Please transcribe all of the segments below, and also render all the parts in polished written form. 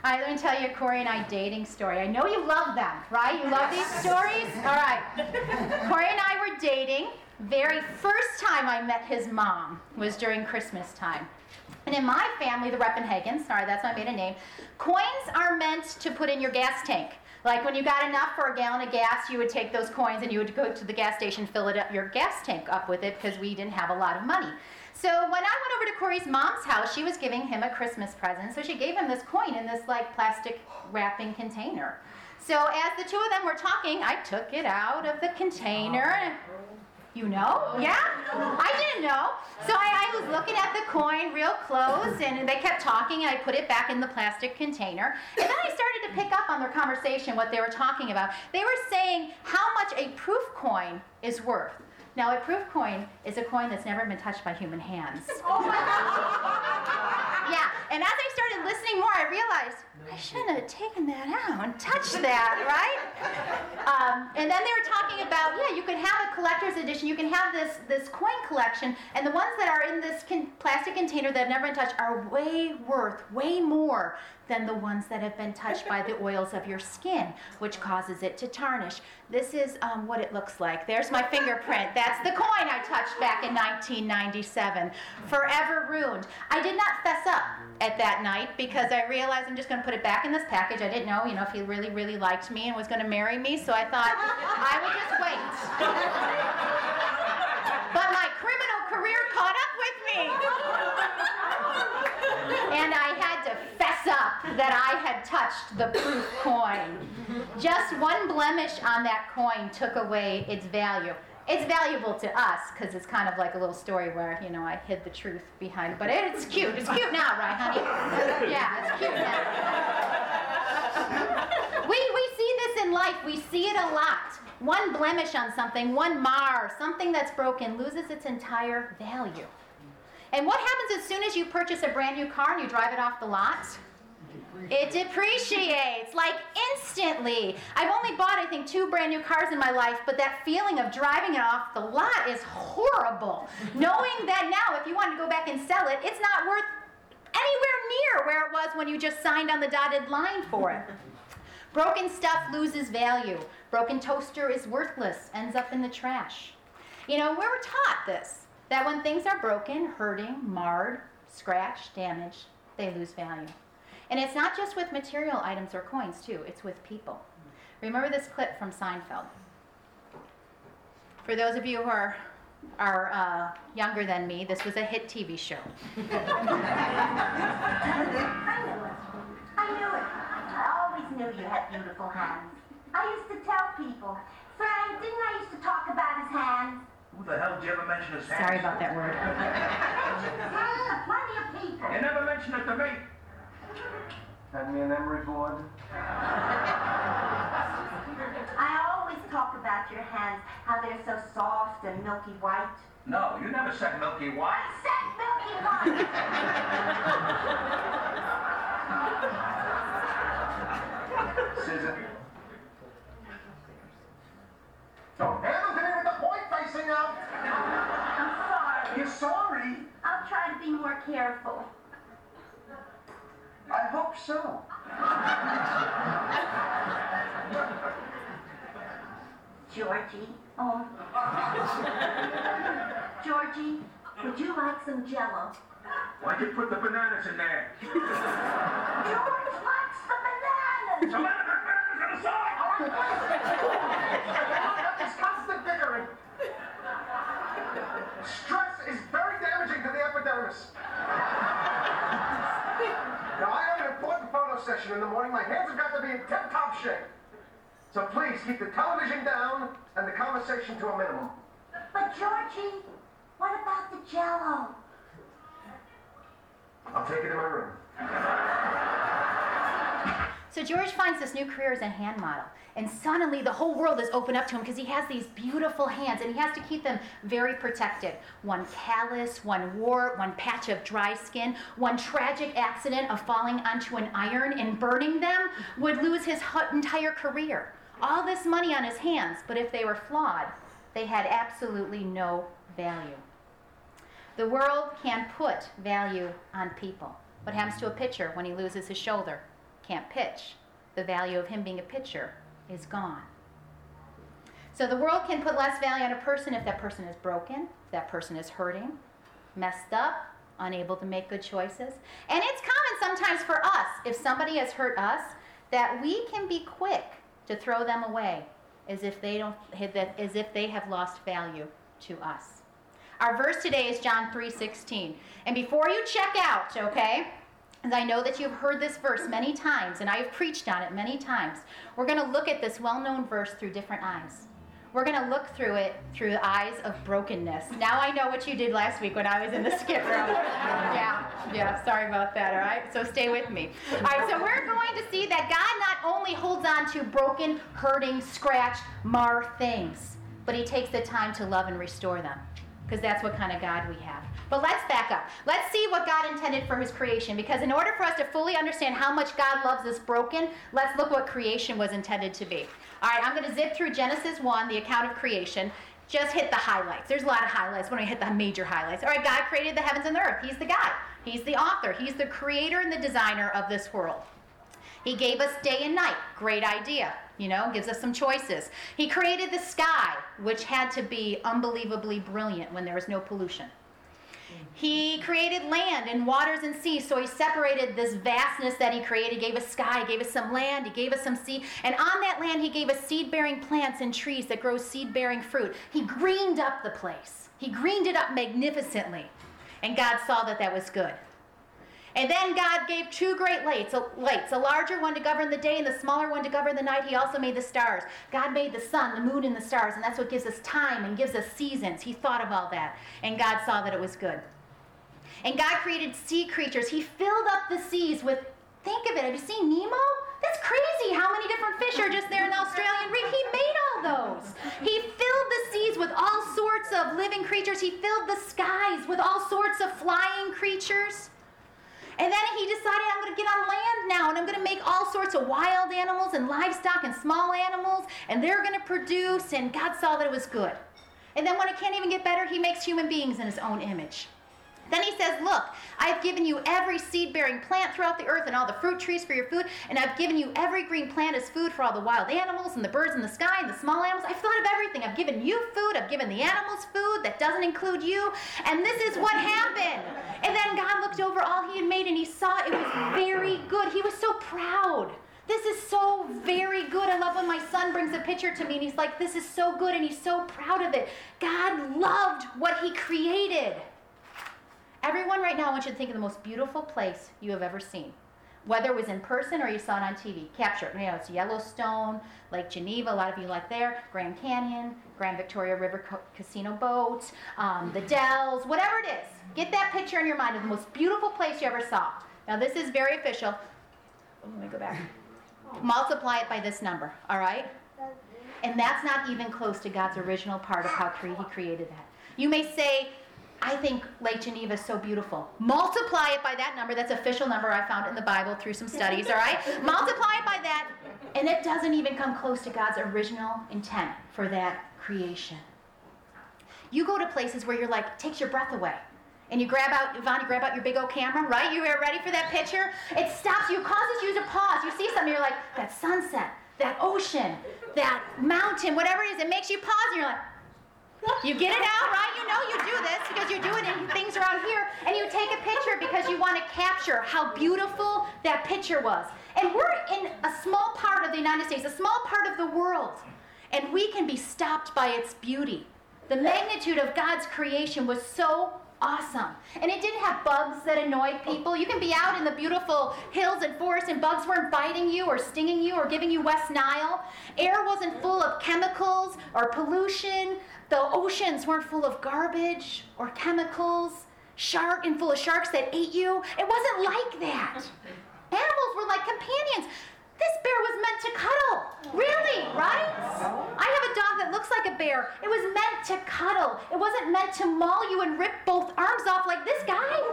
All right, let me tell you a Corey and I dating story. I know you love them, right? You love these stories? All right. Corey and I were dating. Very first time I met his mom was during Christmas time. And in my family, the Reppenhagens, sorry, that's my maiden name, coins are meant to put in your gas tank. Like when you got enough for a gallon of gas, you would take those coins and you would go to the gas station, fill it up, your gas tank up with it, because we didn't have a lot of money. So when I went over to Corey's mom's house, she was giving him a Christmas present. So she gave him this coin in this like plastic wrapping container. So as the two of them were talking, I took it out of the container. You know? Yeah? I didn't know. So I was looking at the coin real close, and they kept talking, and I put it back in the plastic container. And then I started to pick up on their conversation, what they were talking about. They were saying how much a proof coin is worth. Now, a proof coin is a coin that's never been touched by human hands. Yeah, and as I started listening more, I realized I shouldn't have taken that out and touched that, right? And then they were talking about, yeah, you can have a collector's edition, you can have this coin collection, and the ones that are in this plastic container that have never been touched are way more than the ones that have been touched by the oils of your skin, which causes it to tarnish. This is what it looks like. There's my fingerprint. That's the coin I touched back in 1997. Forever ruined. I did not fess up at that night because I realized I'm just going to put it back in this package. I didn't know, if he really, really liked me and was going to marry me, so I thought I would just wait. But my criminal career caught up with me. And I had to fess up that I had touched the proof coin. Just one blemish on that coin took away its value. It's valuable to us because it's kind of like a little story where, I hid the truth behind it. But it's cute. It's cute now, right, honey? Yeah, it's cute now. We see this in life. We see it a lot. One blemish on something, one mar, something that's broken loses its entire value. And what happens as soon as you purchase a brand new car and you drive it off the lot? It depreciates, like instantly. I've only bought, I think, 2 brand new cars in my life, but that feeling of driving it off the lot is horrible. Knowing that now, if you want to go back and sell it, it's not worth anywhere near where it was when you just signed on the dotted line for it. Broken stuff loses value. Broken toaster is worthless, ends up in the trash. We were taught this, that when things are broken, hurting, marred, scratched, damaged, they lose value. And it's not just with material items or coins, too. It's with people. Remember this clip from Seinfeld. For those of you who are younger than me, this was a hit TV show. I knew it. I always knew you had beautiful hands. I used to tell people, Frank, didn't I used to talk about his hands? Who the hell did you ever mention his hands? Sorry about that word. Plenty of people. You never mentioned it to me. Hand me an emery board. I always talk about your hands, how they're so soft and milky white. No, you never said milky white. I said milky white. Scissor. Don't handle me with the point facing out. I'm sorry. You're sorry? I'll try to be more careful. I hope so. Georgie. Oh. Georgie, would you like some Jell-O? Why'd you put the bananas in there? George likes the bananas. So let the bananas on the side! It's constant bickering. Stress is very damaging to the epidermis. Now, I have an important photo session in the morning. My hands have got to be in tip-top shape. So please, keep the television down and the conversation to a minimum. But Georgie, what about the Jell-O? I'll take it in my room. So George finds this new career as a hand model, and suddenly the whole world is opened up to him because he has these beautiful hands, and he has to keep them very protected. One callus, one wart, one patch of dry skin, one tragic accident of falling onto an iron and burning them would lose his entire career. All this money on his hands, but if they were flawed, they had absolutely no value. The world can put value on people. What happens to a pitcher when he loses his shoulder? can't pitch. The value of him being a pitcher is gone. So the world can put less value on a person if that person is broken, if that person is hurting, messed up, unable to make good choices. And it's common sometimes for us, if somebody has hurt us, that we can be quick to throw them away as if they have lost value to us. Our verse today is John 3:16. And before you check out, okay, and I know that you've heard this verse many times, and I've preached on it many times, we're going to look at this well-known verse through different eyes. We're going to look through it through the eyes of brokenness. Now I know what you did last week when I was in the skip room. Yeah, sorry about that, all right? So stay with me. All right, so we're going to see that God not only holds on to broken, hurting, scratched, marred things, but he takes the time to love and restore them, because that's what kind of God we have. But let's back up. Let's see what God intended for his creation, because in order for us to fully understand how much God loves us broken, let's look what creation was intended to be. All right, I'm going to zip through Genesis 1, the account of creation. Just hit the highlights. There's a lot of highlights when I hit the major highlights. All right, God created the heavens and the earth. He's the God. He's the author. He's the creator and the designer of this world. He gave us day and night. Great idea. Gives us some choices. He created the sky, which had to be unbelievably brilliant when there was no pollution. He created land and waters and seas, so he separated this vastness that he created, gave us sky, gave us some land, he gave us some sea, and on that land he gave us seed-bearing plants and trees that grow seed-bearing fruit. He greened up the place. He greened it up magnificently, and God saw that that was good. And then God gave two great lights, a larger one to govern the day and the smaller one to govern the night. He also made the stars. God made the sun, the moon, and the stars, and that's what gives us time and gives us seasons. He thought of all that, and God saw that it was good. And God created sea creatures. He filled up the seas with, think of it, have you seen Nemo? That's crazy how many different fish are just there in the Australian reef. He made all those. He filled the seas with all sorts of living creatures. He filled the skies with all sorts of flying creatures. And then he decided, I'm going to get on land now, and I'm going to make all sorts of wild animals and livestock and small animals, and they're going to produce, and God saw that it was good. And then when it can't even get better, he makes human beings in his own image. Then he says, look, I've given you every seed-bearing plant throughout the earth and all the fruit trees for your food, and I've given you every green plant as food for all the wild animals and the birds in the sky and the small animals. I've thought of everything. I've given you food. I've given the animals food. That doesn't include you. And this is what happened. And then God looked over all he had made, and he saw it was very good. He was so proud. This is so very good. I love when my son brings a picture to me, and he's like, this is so good, and he's so proud of it. God loved what he created. Everyone right now, I want you to think of the most beautiful place you have ever seen. Whether it was in person or you saw it on TV. Capture it. It's Yellowstone, Lake Geneva, a lot of you like there, Grand Canyon, Grand Victoria River Casino Boat, the Dells, whatever it is. Get that picture in your mind of the most beautiful place you ever saw. Now this is very official. Let me go back. Multiply it by this number, all right? And that's not even close to God's original part of how he created that. You may say, I think Lake Geneva is so beautiful. Multiply it by that number. That's an official number I found in the Bible through some studies, all right? Multiply it by that, and it doesn't even come close to God's original intent for that creation. You go to places where you're like, takes your breath away. And you grab out your big old camera, right? You are ready for that picture. It stops you, causes you to pause. You see something, you're like, that sunset, that ocean, that mountain, whatever it is, it makes you pause, and you're like, you get it out, right? You know you do this because you're doing it in things around here, and you take a picture because you want to capture how beautiful that picture was. And we're in a small part of the United States, a small part of the world, and we can be stopped by its beauty. The magnitude of God's creation was so awesome. And it didn't have bugs that annoyed people. You can be out in the beautiful hills and forests and bugs weren't biting you or stinging you or giving you West Nile. Air wasn't full of chemicals or pollution. The oceans weren't full of garbage or chemicals, and full of sharks that ate you. It wasn't like that. Animals were like companions. This bear was meant to cuddle. Really, right? I have a dog that looks like a bear. It was meant to cuddle. It wasn't meant to maul you and rip both arms off like this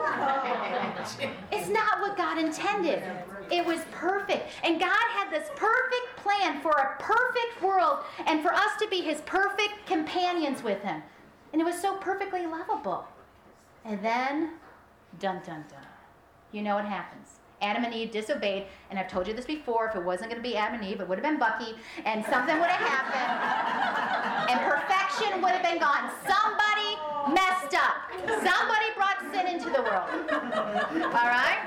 guy. It's not what God intended. It was perfect. And God had this perfect plan for a perfect world and for us to be his perfect companions with him. And it was so perfectly lovable. And then, dun dun dun. You know what happens. Adam and Eve disobeyed, and I've told you this before, if it wasn't going to be Adam and Eve, it would have been Bucky, and something would have happened, and perfection would have been gone. Somebody messed up. Somebody brought sin into the world. All right?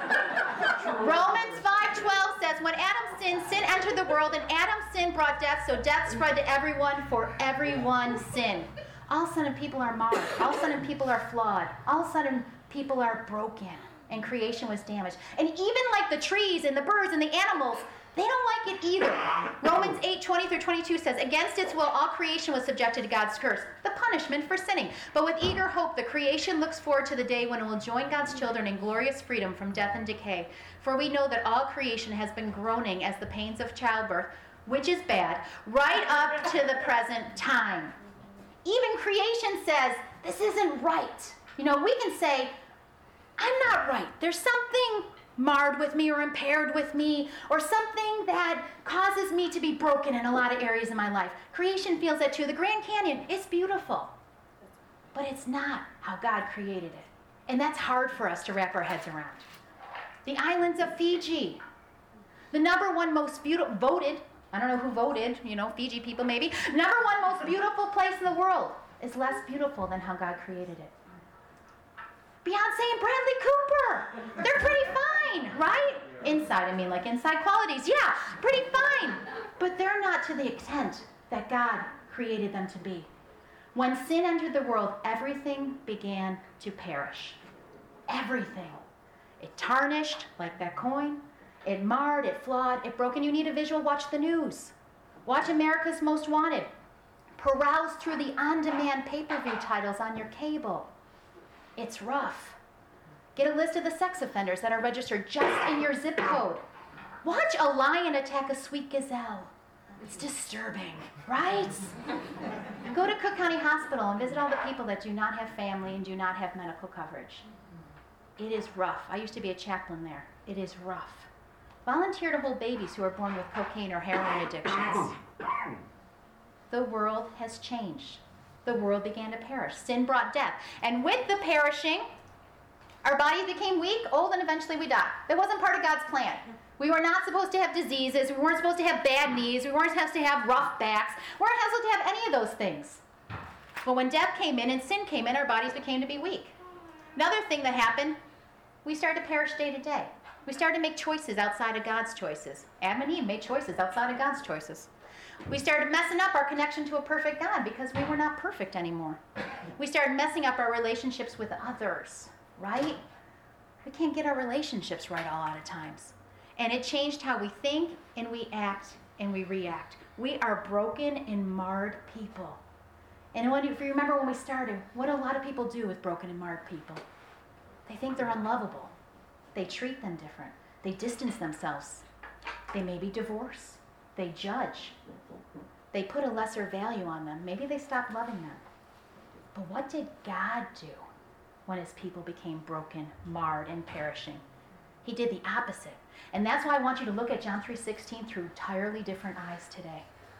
Romans 5:12 says, when Adam sinned, sin entered the world, and Adam's sin brought death, so death spread to everyone, for everyone sinned. All of a sudden, people are marred. All of a sudden, people are flawed. All of a sudden, people are broken, and creation was damaged. And even like the trees and the birds and the animals, they don't like it either. Romans 8:20-22 says, against its will, all creation was subjected to God's curse, the punishment for sinning. But with eager hope, the creation looks forward to the day when it will join God's children in glorious freedom from death and decay. For we know that all creation has been groaning as the pains of childbirth, which is bad, right up to the present time. Even creation says, this isn't right. You know, we can say, I'm not right. There's something marred with me or impaired with me or something that causes me to be broken in a lot of areas of my life. Creation feels that too. The Grand Canyon is beautiful, but it's not how God created it. And that's hard for us to wrap our heads around. The islands of Fiji, the number one most beautiful, voted, I don't know who voted, you know, Fiji people maybe, number one most beautiful place in the world is less beautiful than how God created it. Beyonce and Bradley Cooper, they're pretty fine, right? Inside, I mean, like inside qualities, yeah, pretty fine. But they're not to the extent that God created them to be. When sin entered the world, everything began to perish. Everything. It tarnished, like that coin. It marred, it flawed, it broke. And you need a visual, watch the news. Watch America's Most Wanted. Peruse through the on-demand pay-per-view titles on your cable. It's rough. Get a list of the sex offenders that are registered just in your zip code. Watch a lion attack a sweet gazelle. It's disturbing, right? Go to Cook County Hospital and visit all the people that do not have family and do not have medical coverage. It is rough. I used to be a chaplain there. It is rough. Volunteer to hold babies who are born with cocaine or heroin addictions. The world has changed. The world began to perish. Sin brought death. And with the perishing, our bodies became weak, old, and eventually we died. That wasn't part of God's plan. We were not supposed to have diseases. We weren't supposed to have bad knees. We weren't supposed to have rough backs. We weren't supposed to have any of those things. But when death came in and sin came in, our bodies became to be weak. Another thing that happened, we started to perish day to day. We started to make choices outside of God's choices. Adam and Eve made choices outside of God's choices. We started messing up our connection to a perfect God because we were not perfect anymore. We started messing up our relationships with others, right? We can't get our relationships right a lot of times. And it changed how we think and we act and we react. We are broken and marred people. And if you remember when we started, what a lot of people do with broken and marred people. They think they're unlovable. They treat them different. They distance themselves. They maybe divorce. They judge. They put a lesser value on them. Maybe they stop loving them. But what did God do when his people became broken, marred, and perishing? He did the opposite. And that's why I want you to look at John 3:16 through entirely different eyes today.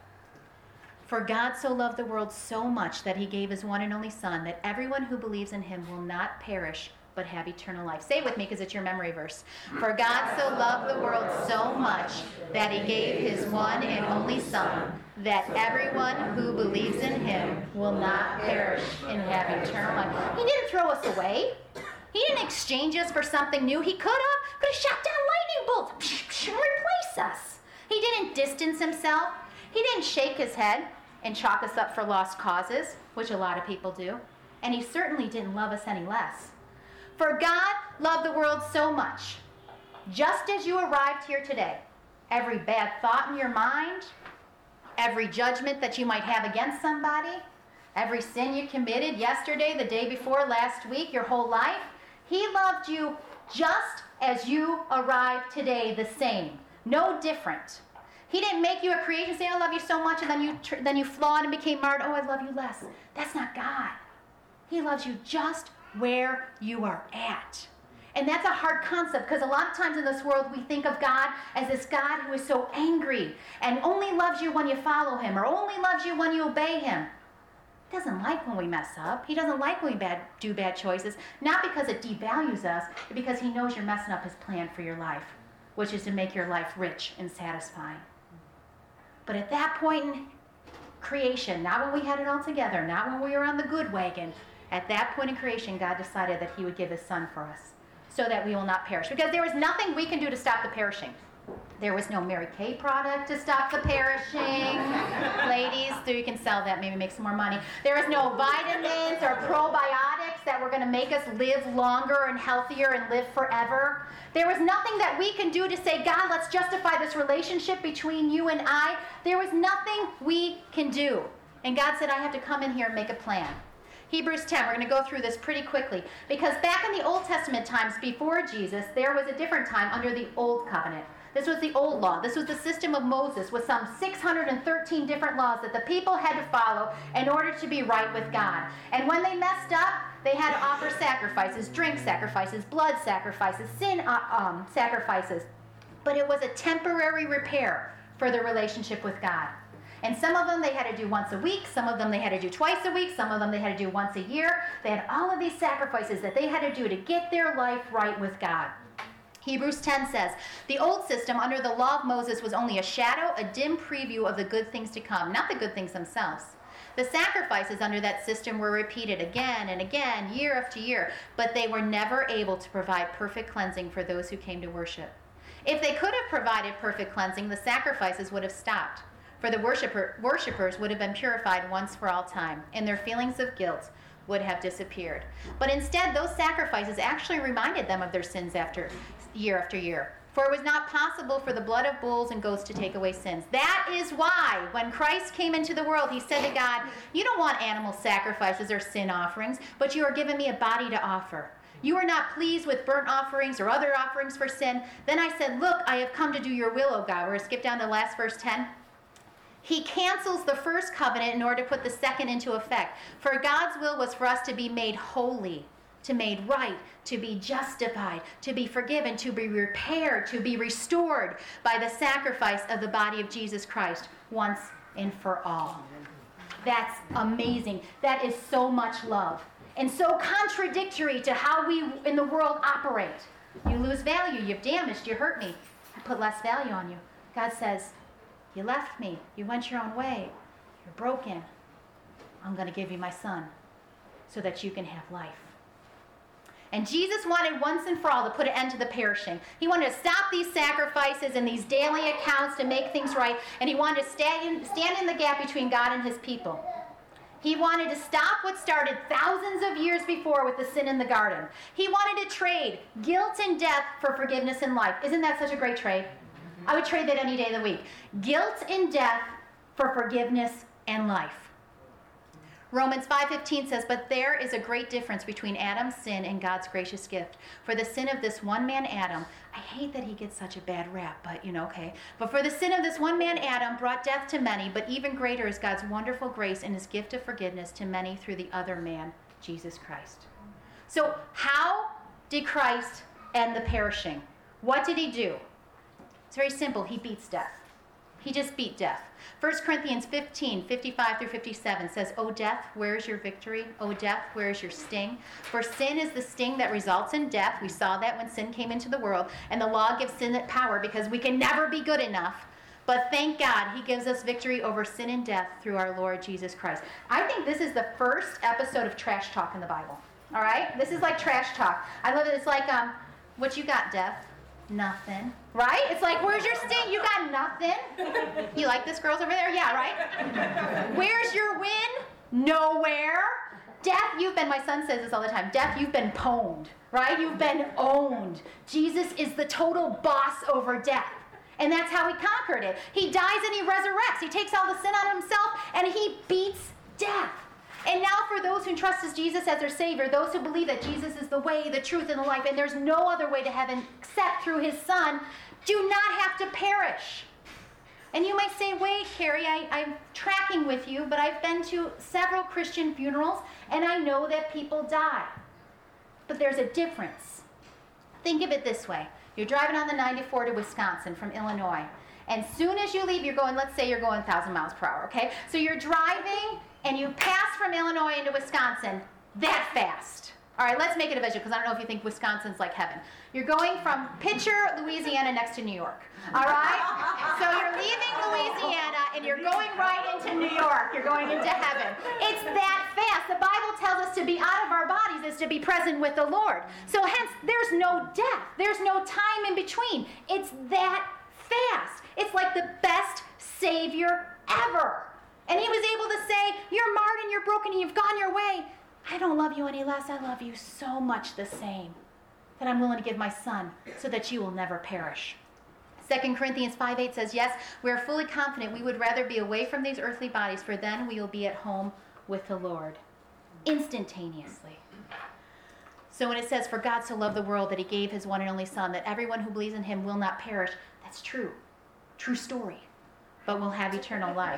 For God so loved the world so much that he gave his one and only Son, that everyone who believes in him will not perish, but have eternal life. Say it with me because it's your memory verse. For God so loved the world so much that he gave his one and only Son, that everyone who believes in him will not perish and have eternal life. He didn't throw us away. He didn't exchange us for something new. He could have shot down lightning bolts and replaced us. He didn't distance himself. He didn't shake his head and chalk us up for lost causes, which a lot of people do. And he certainly didn't love us any less. For God loved the world so much, just as you arrived here today, every bad thought in your mind, every judgment that you might have against somebody, every sin you committed yesterday, the day before, last week, your whole life, he loved you just as you arrived today, the same, no different. He didn't make you a creation, say, I love you so much, and then you flawed and became marred. Oh, I love you less. That's not God. He loves you just where you are at. And that's a hard concept because a lot of times in this world we think of God as this God who is so angry and only loves you when you follow him or only loves you when you obey him. He doesn't like when we mess up. He doesn't like when we do bad choices, not because it devalues us, but because he knows you're messing up his plan for your life, which is to make your life rich and satisfying. But at that point in creation, not when we had it all together, not when we were on the good wagon, at that point in creation, God decided that he would give his son for us so that we will not perish. Because there was nothing we can do to stop the perishing. There was no Mary Kay product to stop the perishing. Ladies, so you can sell that, maybe make some more money. There was no vitamins or probiotics that were going to make us live longer and healthier and live forever. There was nothing that we can do to say, God, let's justify this relationship between you and I. There was nothing we can do. And God said, I have to come in here and make a plan. Hebrews 10, we're going to go through this pretty quickly. Because back in the Old Testament times before Jesus, there was a different time under the Old Covenant. This was the old law. This was the system of Moses with some 613 different laws that the people had to follow in order to be right with God. And when they messed up, they had to offer sacrifices, drink sacrifices, blood sacrifices, sin sacrifices. But it was a temporary repair for their relationship with God. And some of them they had to do once a week, some of them they had to do twice a week, some of them they had to do once a year. They had all of these sacrifices that they had to do to get their life right with God. Hebrews 10 says, the old system under the law of Moses was only a shadow, a dim preview of the good things to come, not the good things themselves. The sacrifices under that system were repeated again and again, year after year, but they were never able to provide perfect cleansing for those who came to worship. If they could have provided perfect cleansing, the sacrifices would have stopped, for the worshipers would have been purified once for all time, and their feelings of guilt would have disappeared. But instead, those sacrifices actually reminded them of their sins after year. For it was not possible for the blood of bulls and goats to take away sins. That is why, when Christ came into the world, he said to God, you don't want animal sacrifices or sin offerings, but you are giving me a body to offer. You are not pleased with burnt offerings or other offerings for sin. Then I said, look, I have come to do your will, O God. We're going to skip down to the last verse 10. He cancels the first covenant in order to put the second into effect. For God's will was for us to be made holy, to be made right, to be justified, to be forgiven, to be repaired, to be restored by the sacrifice of the body of Jesus Christ once and for all. That's amazing. That is so much love and so contradictory to how we in the world operate. You lose value, you've damaged, you hurt me. I put less value on you. God says, you left me, you went your own way, you're broken. I'm going to give you my son so that you can have life. And Jesus wanted once and for all to put an end to the perishing. He wanted to stop these sacrifices and these daily accounts to make things right. And he wanted to stand in the gap between God and his people. He wanted to stop what started thousands of years before with the sin in the garden. He wanted to trade guilt and death for forgiveness and life. Isn't that such a great trade? I would trade that any day of the week. Guilt and death for forgiveness and life. Romans 5:15 says, but there is a great difference between Adam's sin and God's gracious gift. For the sin of this one man, Adam, I hate that he gets such a bad rap, but okay. But for the sin of this one man, Adam, brought death to many, but even greater is God's wonderful grace and his gift of forgiveness to many through the other man, Jesus Christ. So how did Christ end the perishing? What did he do? It's very simple. He beats death. He just beat death. 1 Corinthians 15:55-57 says, O death, where is your victory? O death, where is your sting? For sin is the sting that results in death. We saw that when sin came into the world. And the law gives sin that power because we can never be good enough. But thank God he gives us victory over sin and death through our Lord Jesus Christ. I think this is the first episode of trash talk in the Bible. All right? This is like trash talk. I love it. It's like, what you got, death? Nothing. Right? It's like, where's your sting? You got nothing. You like this girl's over there? Yeah, right? Where's your win? Nowhere. Death, my son says this all the time, death, you've been pwned, right? You've been owned. Jesus is the total boss over death. And that's how he conquered it. He dies and he resurrects. He takes all the sin on himself and he beats death. And now for those who trust as Jesus as their Savior, those who believe that Jesus is the way, the truth, and the life, and there's no other way to heaven except through his Son, do not have to perish. And you might say, wait, Carrie, I'm tracking with you, but I've been to several Christian funerals, and I know that people die. But there's a difference. Think of it this way. You're driving on the 94 to Wisconsin from Illinois. And soon as you leave, you're going, let's say you're going 1,000 miles per hour, okay? So you're driving, and you pass from Illinois into Wisconsin that fast. All right, let's make it a visual, because I don't know if you think Wisconsin's like heaven. You're going from Pitcher, Louisiana, next to New York. All right? So you're leaving Louisiana, and you're going right into New York. You're going into heaven. It's that fast. The Bible tells us to be out of our bodies is to be present with the Lord. So hence, there's no death. There's no time in between. It's that fast. It's like the best Savior ever. And he was able to say, you're marred and you're broken and you've gone your way. I don't love you any less. I love you so much the same that I'm willing to give my son so that you will never perish. 2 Corinthians 5:8 says, yes, we are fully confident we would rather be away from these earthly bodies, for then we will be at home with the Lord. Instantaneously. So when it says, for God so loved the world that he gave his one and only son, that everyone who believes in him will not perish, that's true. True story. But will have eternal life.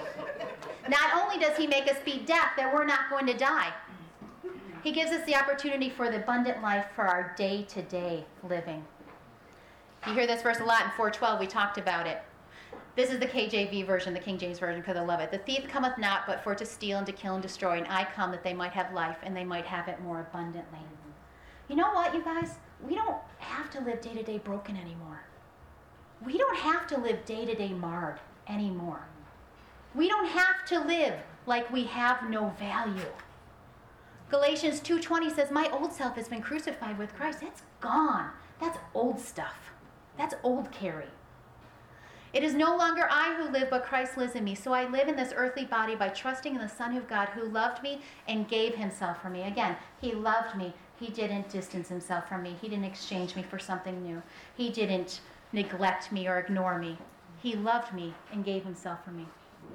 Not only does he make us beat death, that we're not going to die. He gives us the opportunity for the abundant life for our day-to-day living. You hear this verse a lot in 4:12. We talked about it. This is the KJV version, the King James version, because I love it. The thief cometh not, but for to steal and to kill and destroy. And I come that they might have life, and they might have it more abundantly. You know what, you guys? We don't have to live day-to-day broken anymore. We don't have to live day-to-day marred anymore. We don't have to live like we have no value. Galatians 2:20 says, my old self has been crucified with Christ. That's gone. That's old stuff. That's old Carrie. It is no longer I who live, but Christ lives in me. So I live in this earthly body by trusting in the Son of God who loved me and gave himself for me. Again, he loved me. He didn't distance himself from me. He didn't exchange me for something new. He didn't neglect me or ignore me. He loved me and gave himself for me.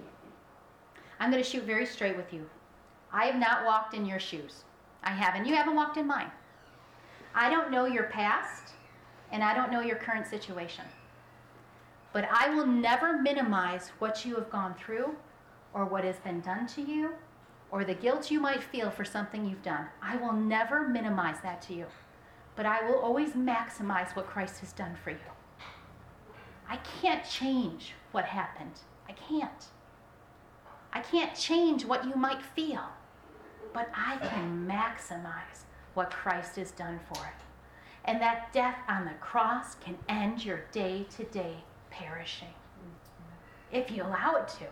I'm going to shoot very straight with you. I have not walked in your shoes. I haven't. You haven't walked in mine. I don't know your past, and I don't know your current situation. But I will never minimize what you have gone through or what has been done to you or the guilt you might feel for something you've done. I will never minimize that to you. But I will always maximize what Christ has done for you. I can't change what happened. I can't. I can't change what you might feel. But I can maximize what Christ has done for it. And that death on the cross can end your day-to-day perishing, if you allow it to.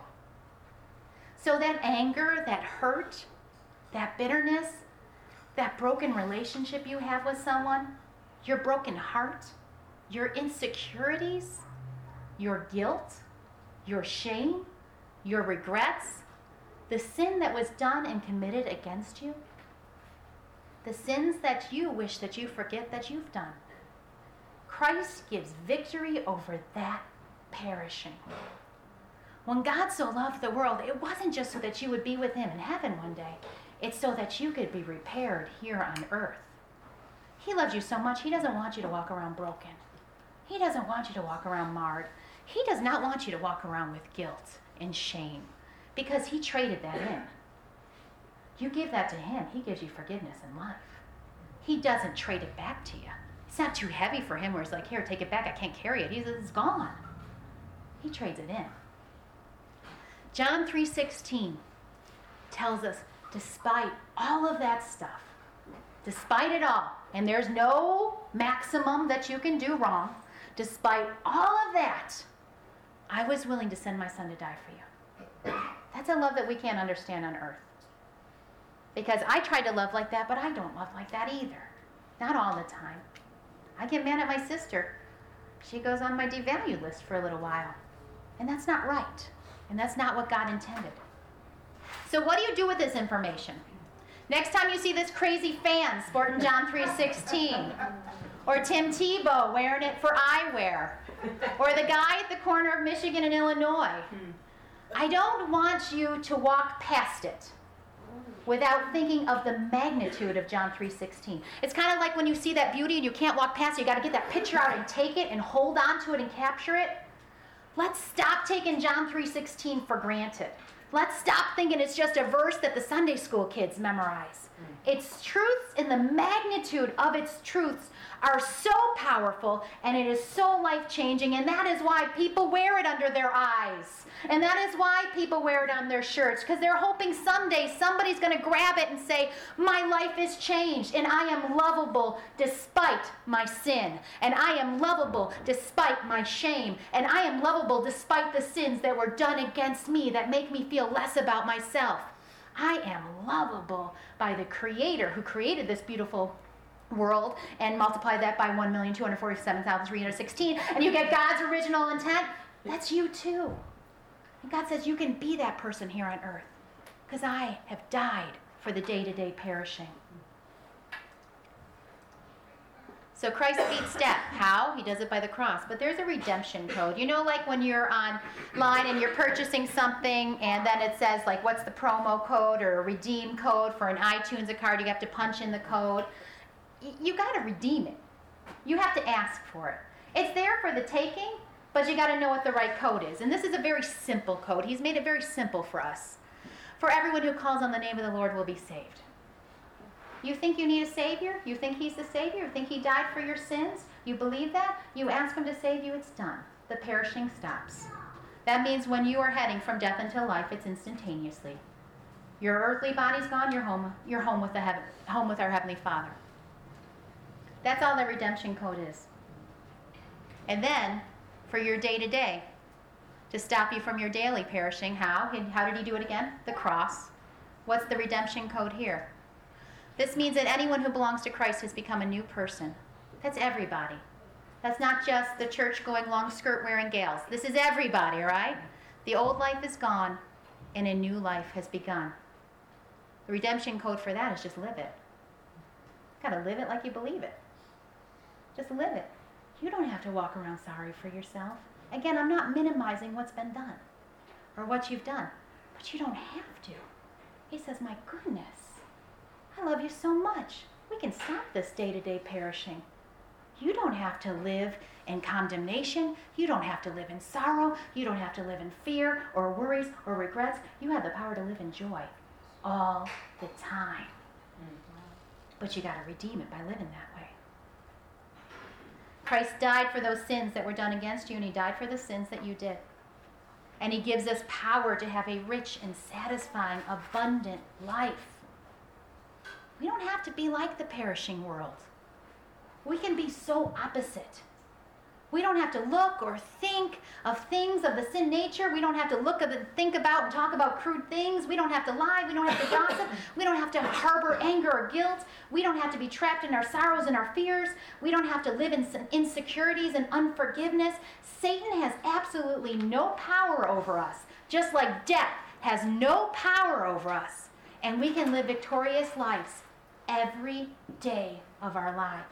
So that anger, that hurt, that bitterness, that broken relationship you have with someone, your broken heart, your insecurities, your guilt, your shame, your regrets, the sin that was done and committed against you, the sins that you wish that you forget that you've done. Christ gives victory over that perishing. When God so loved the world, it wasn't just so that you would be with him in heaven one day. It's so that you could be repaired here on earth. He loves you so much, he doesn't want you to walk around broken. He doesn't want you to walk around marred. He does not want you to walk around with guilt and shame, because he traded that in. You give that to him, he gives you forgiveness and life. He doesn't trade it back to you. It's not too heavy for him where he's like, here, take it back, I can't carry it. He says, it's gone. He trades it in. John 3:16 tells us, despite all of that stuff, despite it all, and there's no maximum that you can do wrong, despite all of that, I was willing to send my son to die for you. That's a love that we can't understand on earth. Because I tried to love like that, but I don't love like that either. Not all the time. I get mad at my sister. She goes on my devalue list for a little while. And that's not right. And that's not what God intended. So what do you do with this information? Next time you see this crazy fan sporting John 3:16, or Tim Tebow wearing it for eyewear, or the guy at the corner of Michigan and Illinois, I don't want you to walk past it without thinking of the magnitude of John 3:16. It's kind of like when you see that beauty and you can't walk past it, you got to get that picture out and take it and hold on to it and capture it. Let's stop taking John 3:16 for granted. Let's stop thinking it's just a verse that the Sunday school kids memorize. Its truths and the magnitude of its truths are so powerful, and it is so life-changing, and that is why people wear it under their eyes. And that is why people wear it on their shirts, because they're hoping someday somebody's going to grab it and say, my life is changed, and I am lovable despite my sin, and I am lovable despite my shame, and I am lovable despite the sins that were done against me that make me feel less about myself. I am lovable by the Creator who created this beautiful world, and multiply that by 1,247,316, and you get God's original intent. That's you too. And God says you can be that person here on earth because I have died for the day-to-day perishing. So Christ beat step. How? He does it by the cross. But there's a redemption code. You know, like when you're online and you're purchasing something and then it says, like, what's the promo code or a redeem code for an iTunes card? You have to punch in the code. You got to redeem it. You have to ask for it. It's there for the taking, but you got to know what the right code is. And this is a very simple code. He's made it very simple for us. For everyone who calls on the name of the Lord will be saved. You think you need a Savior? You think He's the Savior? You think He died for your sins? You believe that? You ask Him to save you, it's done. The perishing stops. That means when you are heading from death until life, it's instantaneously. Your earthly body's gone, you're home with our Heavenly Father. That's all the redemption code is. And then, for your day-to-day, to stop you from your daily perishing, how? How did He do it again? The cross. What's the redemption code here? This means that anyone who belongs to Christ has become a new person. That's everybody. That's not just the church-going, long-skirt-wearing gals. This is everybody, all right? The old life is gone, and a new life has begun. The redemption code for that is just live it. Got to live it like you believe it. Just live it. You don't have to walk around sorry for yourself. Again, I'm not minimizing what's been done or what you've done, but you don't have to. He says, my goodness, I love you so much. We can stop this day-to-day perishing. You don't have to live in condemnation. You don't have to live in sorrow. You don't have to live in fear or worries or regrets. You have the power to live in joy all the time. But you got to redeem it by living that way. Christ died for those sins that were done against you, and He died for the sins that you did. And He gives us power to have a rich and satisfying, abundant life. We don't have to be like the perishing world. We can be so opposite. We don't have to look or think of things of the sin nature. We don't have to think about and talk about crude things. We don't have to lie. We don't have to gossip. We don't have to harbor anger or guilt. We don't have to be trapped in our sorrows and our fears. We don't have to live in insecurities and unforgiveness. Satan has absolutely no power over us, just like death has no power over us. And we can live victorious lives every day of our lives.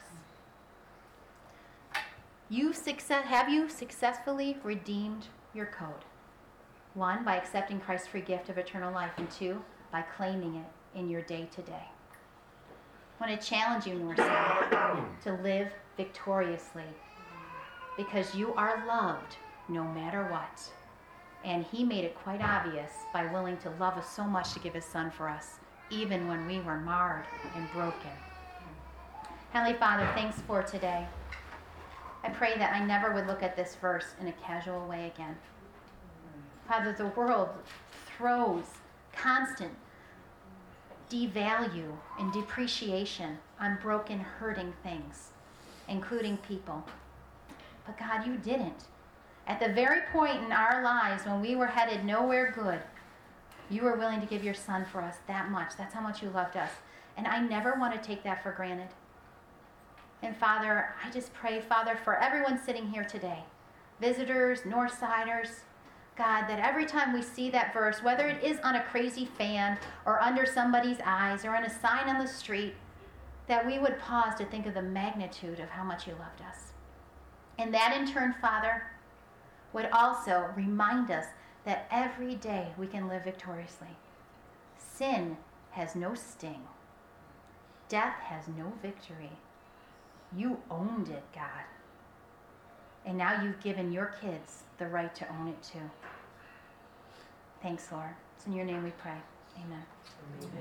Have you successfully redeemed your code? 1, by accepting Christ's free gift of eternal life, and 2, by claiming it in your day-to-day. I want to challenge you, Northside, to live victoriously, because you are loved no matter what. And He made it quite obvious by willing to love us so much to give His Son for us, even when we were marred and broken. Heavenly Father, thanks for today. I pray that I never would look at this verse in a casual way again. Father, the world throws constant devalue and depreciation on broken, hurting things, including people. But God, you didn't. At the very point in our lives when we were headed nowhere good, you were willing to give your Son for us that much. That's how much you loved us. And I never want to take that for granted. And Father, I just pray, Father, for everyone sitting here today, visitors, Northsiders, God, that every time we see that verse, whether it is on a crazy fan or under somebody's eyes or on a sign on the street, that we would pause to think of the magnitude of how much you loved us. And that in turn, Father, would also remind us that every day we can live victoriously. Sin has no sting. Death has no victory. You owned it, God. And now you've given your kids the right to own it too. Thanks, Lord. It's in your name we pray. Amen.